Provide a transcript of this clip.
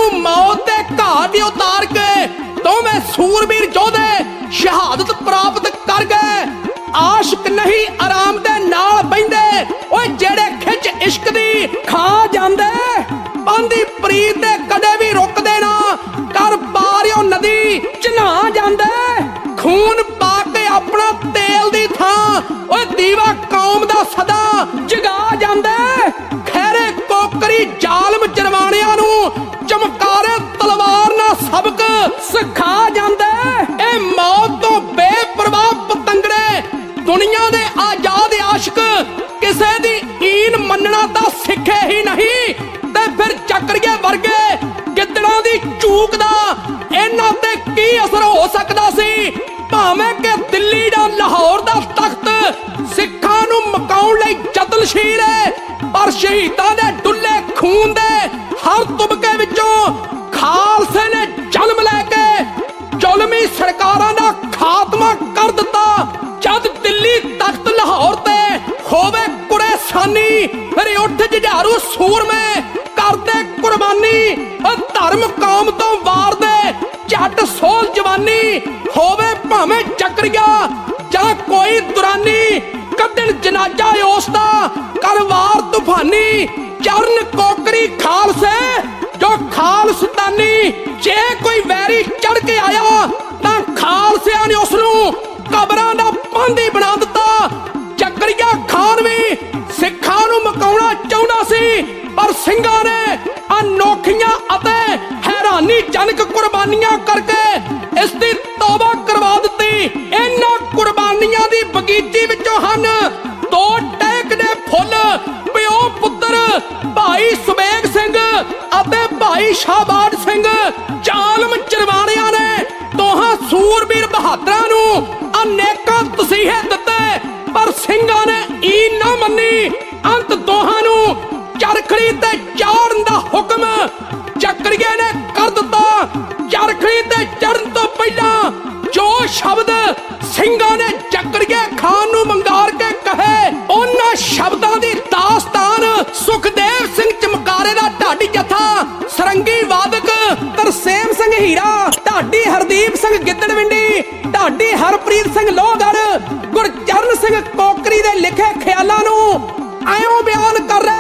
नूं मौत दे घाट ते उतार के दोवें सूरबीर योधे शहादत प्राप्त कर गए। आशिक नहीं आराम दे नाल बहिंदे ओए जेड़े खिच इश्क दी खा जांदे। पांदी प्रीत दे कदे भी रुकदे ना कर पारियो नदी च नहा जांदे। खून पा के अपना तेल दी थां ओए दीवा कौम दा सदा जगा जांदे। खैरे कोकरी जालम जरवाणियां नूं चमकारे तलवार ना सबक सिखा जांदे। ए मौत तो बेपरवाह पतंगड़े दुनिया दे आजाद आशिक किसे दी ईन मनना तां सिखे ही नहीं ते फिर चकरिए वर्गे गिद्दड़ां दी चूक दा इन्हां ते की असर हो सकदा सी। भावें कि दिल्ली दा लाहौर दा तख्त सिखां नूं मकाउण लई यतनशील है पर शहीदां दे डुੱਲੇ खून दे हर तुबके विचों खालसे ने जन्म लैके जुल्मी सरकारां दा खात्मा कर दिता। जद दिल्ली तख्त लाहौर ते होवे कुरेसानी फिर उठ जुझारू सूरमे करदे कुर्बानी। धर्म कौम तो वार दे झट सोल जवानी होवे भावें चकरिया जां कोई दुरानी। कदन जनाजा उसदा कर वार तूफानी चरण कोकरी खालसे जो खालसतानी। जे कोई वैरी चढ़ के आया तां खालसिया ने उसनूं कबरां दा पांधी बना दिता। चकरिया खान भी सिखां नूं मकाउणा चाहुंदा सी पर ਸਿੰਘਾਂ ने अनोखियां अते हैरानीजनक कुर्बानियां करके इस दी तौबा करवा दित्ती। इन्हां कुर्बानियां दी बगीची विचों हन दो टहकदे फुੱਲ पिओ पुत्तर भाई सुबेग सिंह अते भाई शाहबाज सिंह। जालम चरवाणियां ने दोहां सूरबीर बहादरां नूं अनेकां तसीहे दित्ते पर ਸਿੰਘਾਂ ने ईन ना मन्नी। अंत दोहां नूं चरखड़ी ते चाढ़न दा हुक्म चकरिए ने कर दिता। चरखड़ी ते चढ़न तो पहला जो शब्द ਸਿੰਘਾਂ ने चकरिए खान नूं मंगार के कहे उन्हां शब्दां दी दास्तान सुखदेव सिंह चमकारे दा ढाडी जथा सरंगी वादक तरसेम सिंह हीरा ढाडी हरदीप सिंह गिद्दड़विंडी ढाडी हरप्रीत सिंह लोहगढ़ गुरचरण सिंह कोकरी दे लिखे ख्यालां नूं आयों बयान कर रहे